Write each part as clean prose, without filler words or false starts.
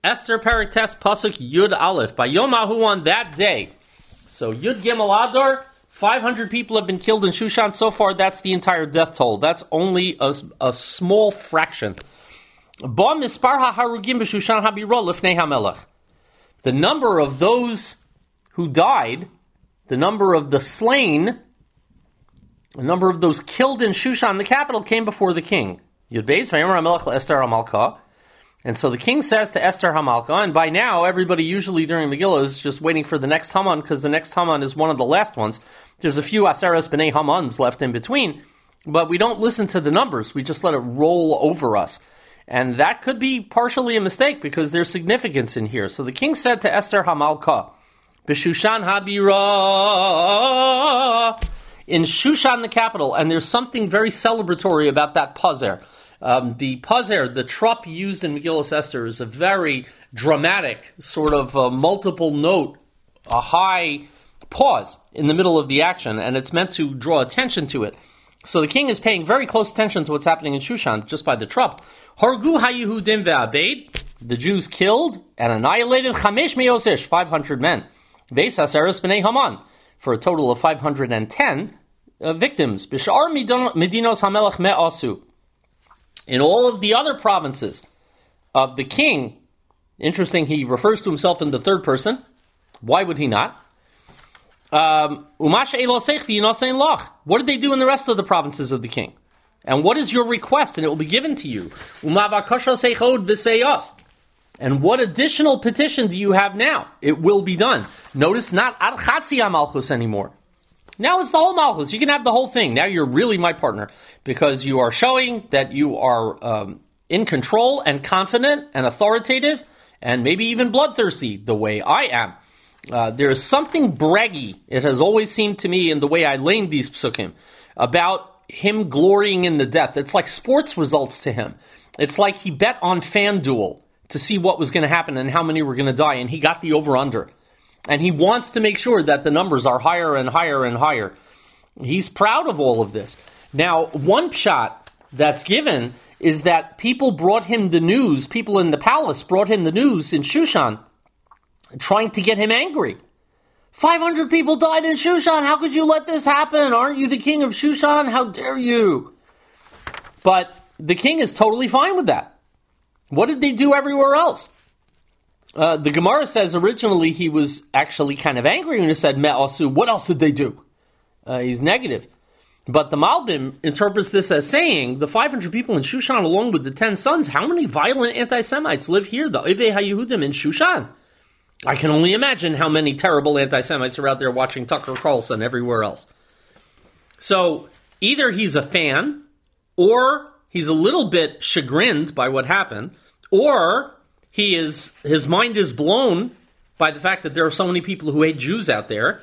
Esther Perek Tes Pasuk Yud Aleph. By Yom Ahu, on that day. So Yud Gimel Adar, 500 people have been killed in Shushan so far. That's the entire death toll. That's only a small fraction. Ba mispar haharugim b'Shushan habira lifnei hamelech. The number of those who died, the number of the slain, the number of those killed in Shushan, the capital, came before the king. Yud Beis v'yomer hamelech le'Esther hamalka. And so the king says to Esther Hamalka, and by now everybody usually during Megillah is just waiting for the next Haman, because the next Haman is one of the last ones. There's a few Aseres B'nai Hamans left in between, but we don't listen to the numbers. We just let it roll over us. And that could be partially a mistake, because there's significance in here. So the king said to Esther Hamalka, B'Shushan Habira, in Shushan the capital, and there's something very celebratory about that pazer. The pazer, the trup used in Megillah Esther, is a very dramatic sort of multiple note, a high pause in the middle of the action, and it's meant to draw attention to it. So the king is paying very close attention to what's happening in Shushan just by the trup. Hargu haYehudim ve'abeid, the Jews killed and annihilated 500 men. Beis Haseres b'nei Haman, for a total of 510 victims. B'shar medinos hamelech me'asu. In all of the other provinces of the king, interesting, he refers to himself in the third person. Why would he not? What did they do in the rest of the provinces of the king? And what is your request? And it will be given to you. And what additional petition do you have now? It will be done. Notice, not Ad Chatzi Malchus anymore. Now it's the whole Malchus. You can have the whole thing. Now you're really my partner, because you are showing that you are in control and confident and authoritative and maybe even bloodthirsty the way I am. There is something braggy, it has always seemed to me in the way I lamed these psukim, about him glorying in the death. It's like sports results to him. It's like he bet on FanDuel to see what was going to happen and how many were going to die, and he got the over-under. And he wants to make sure that the numbers are higher and higher and higher. He's proud of all of this. Now, one shot that's given is that people brought him the news, people in the palace brought him the news in Shushan, trying to get him angry. 500 people died in Shushan. How could you let this happen? Aren't you the king of Shushan? How dare you? But the king is totally fine with that. What did they do everywhere else? The Gemara says originally he was actually kind of angry when he said me'asu. What else did they do? He's negative. But the Malbim interprets this as saying the 500 people in Shushan along with the 10 sons, how many violent anti-Semites live here? The Ovei HaYehudim in Shushan. I can only imagine how many terrible anti-Semites are out there watching Tucker Carlson everywhere else. So either he's a fan, or he's a little bit chagrined by what happened, or his mind is blown by the fact that there are so many people who hate Jews out there.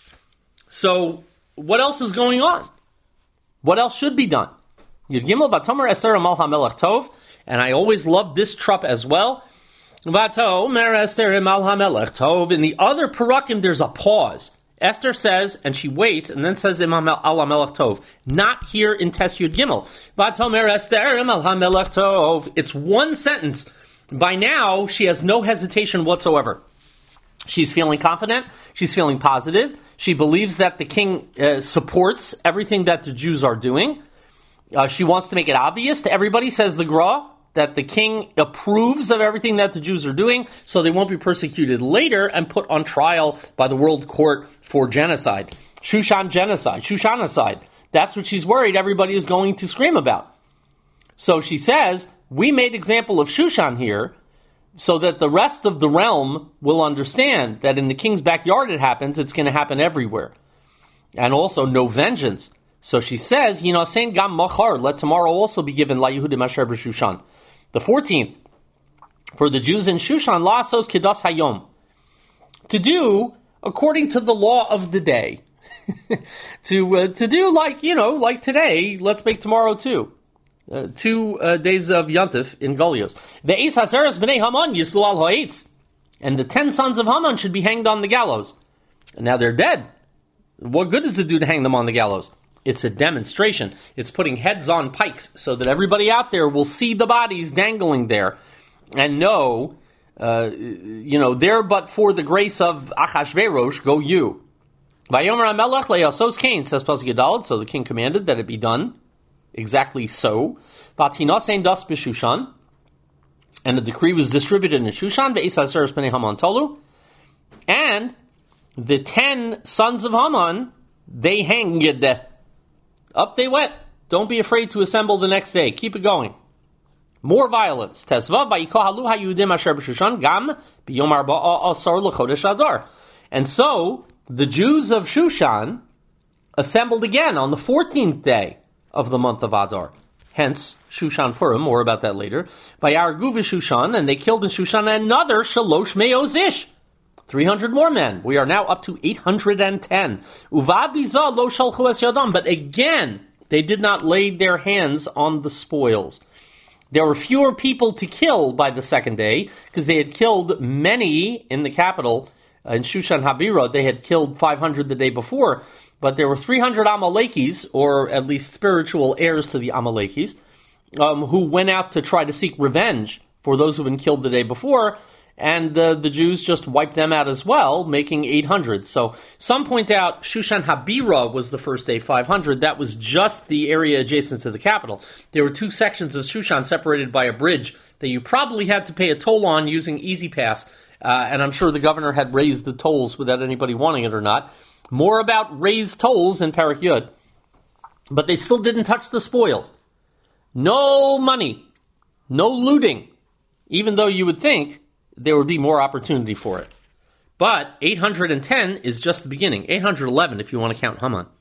So what else is going on? What else should be done? Yud Gimel Vatomer Esther Amal HaMelech Tov, and I always love this trup as well. Vatomer Esther Amal HaMelech Tov. In the other parakim, there's a pause. Esther says, and she waits, and then says Imam al HaMelech Tov. Not here in Tes Yud Gimel. Vatomer Esther Amal HaMelech Tov. It's one sentence. By now, she has no hesitation whatsoever. She's feeling confident. She's feeling positive. She believes that the king supports everything that the Jews are doing. She wants to make it obvious to everybody, says the Gra, that the king approves of everything that the Jews are doing, so they won't be persecuted later and put on trial by the World Court for genocide. Shushan genocide, Shushanocide. That's what she's worried everybody is going to scream about. So she says, we made example of Shushan here, so that the rest of the realm will understand that in the king's backyard it happens, it's going to happen everywhere. And also, no vengeance. So she says, Saying Gam Machar, let tomorrow also be given La Yehudim Asher B'Shushan. The 14th, for the Jews in Shushan, La Asos Kedas Hayom. To do according to the law of the day. to do like today, let's make tomorrow too. 2 days of Yontif in Golios. The Eis Haseres b'nei Haman yislu al ha'etz, and the 10 sons of Haman should be hanged on the gallows. And now they're dead. What good does it do to hang them on the gallows? It's a demonstration. It's putting heads on pikes so that everybody out there will see the bodies dangling there and know there but for the grace of Achashverosh, go you. Vayomer HaMelech le'asos kain, says Pasuk Yudaled, so the king commanded that it be done exactly so. Vatinosein das b'Shushan, and the decree was distributed in Shushan, ve'is haseres b'nei Haman tolu, and the 10 sons of Haman, they hanged. Up they went. Don't be afraid to assemble the next day. Keep it going. More violence. Tesvav vayikohalu hayudim asher b'Shushan gam b'yom arba'a asar l'chodesh Adar. And so the Jews of Shushan assembled again on the 14th day of the month of Adar. Hence, Shushan Purim, more about that later. Vayargu v'Shushan, and they killed in Shushan another shalosh me'oz ish. 300 more men. We are now up to 810. Uvad biza lo shalchu es yadam. But again, they did not lay their hands on the spoils. There were fewer people to kill by the second day, because they had killed many in the capital. In Shushan Habira, they had killed 500 the day before, but there were 300 Amalekis, or at least spiritual heirs to the Amalekis, who went out to try to seek revenge for those who had been killed the day before, and the Jews just wiped them out as well, making 800. So some point out Shushan Habira was the first day, 500. That was just the area adjacent to the capital. There were 2 sections of Shushan separated by a bridge that you probably had to pay a toll on using Easy Pass. And I'm sure the governor had raised the tolls without anybody wanting it or not. More about raised tolls in Parak Yud. But they still didn't touch the spoils. No money. No looting. Even though you would think there would be more opportunity for it. But 810 is just the beginning. 811 if you want to count Haman.